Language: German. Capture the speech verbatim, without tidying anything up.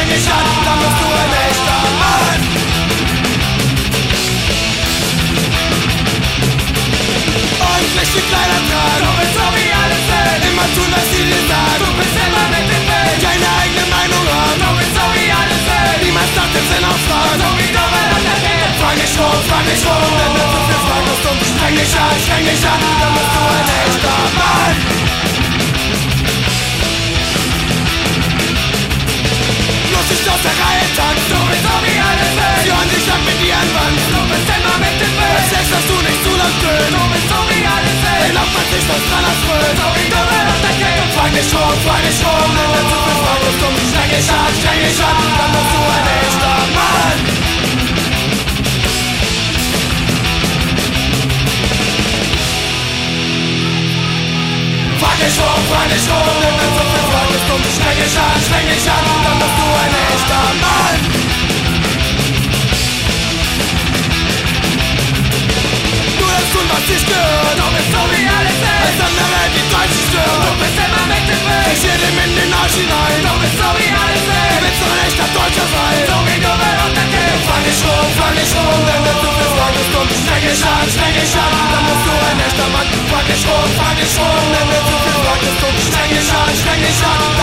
streng dich an, dann bist du ein echter Mann. Ordentlich die Kleider tragen, Du bist so wie alle sind, immer tun, was sie dir sagen. du bist immer mit dem Wind. Keine eigene Meinung haben, Du bist so wie alle sind, niemals nach dem Sinn auf Fragen. so wie du mal an der Welt. Frag nicht rum, frag nicht rum, denn wenn du viel Fragen hast und streng dich an, streng dich an, dann bist du ein echter Mann. Bloß nicht aus der Reihe tanzt, Du bist so wie alle sie sind, hören dich ab mit dir an Wand. du bist immer mit dem Wind. Sex hast du nicht zu laut Du tönen, bist so wie alle sind, erlaubt man sich was dran als Fröhn. so wie du mal an der Welt. Frag nicht rum, frag nicht rum, denn wenn du viel Fragen hast und streng dich an, streng dich an, dann bist du ein echter Mann. Frag nicht rum, frag nicht rum, denn wenn du viel Fragen hast und streng dich an, streng dich an, dann bist du ein echter Mann. Du darfst tun, was dich gehört, Du bist so wie alle als sind, andere die Deutschen du stören. bist immer mit dem Wind. Ich seh dem in den Arsch hinein, Du bist so wie alle du sind, willst doch ein echter Deutscher sein. so wie du mal an der Welt. Frag nicht rum, frag nicht rum, denn wenn du viel Fragen hast und streng dich an, streng dich an, dann bist du ein echter Mann. Frag nicht rum, frag nicht rum, denn wenn du viel Fragen hast und streng dich an, streng dich an,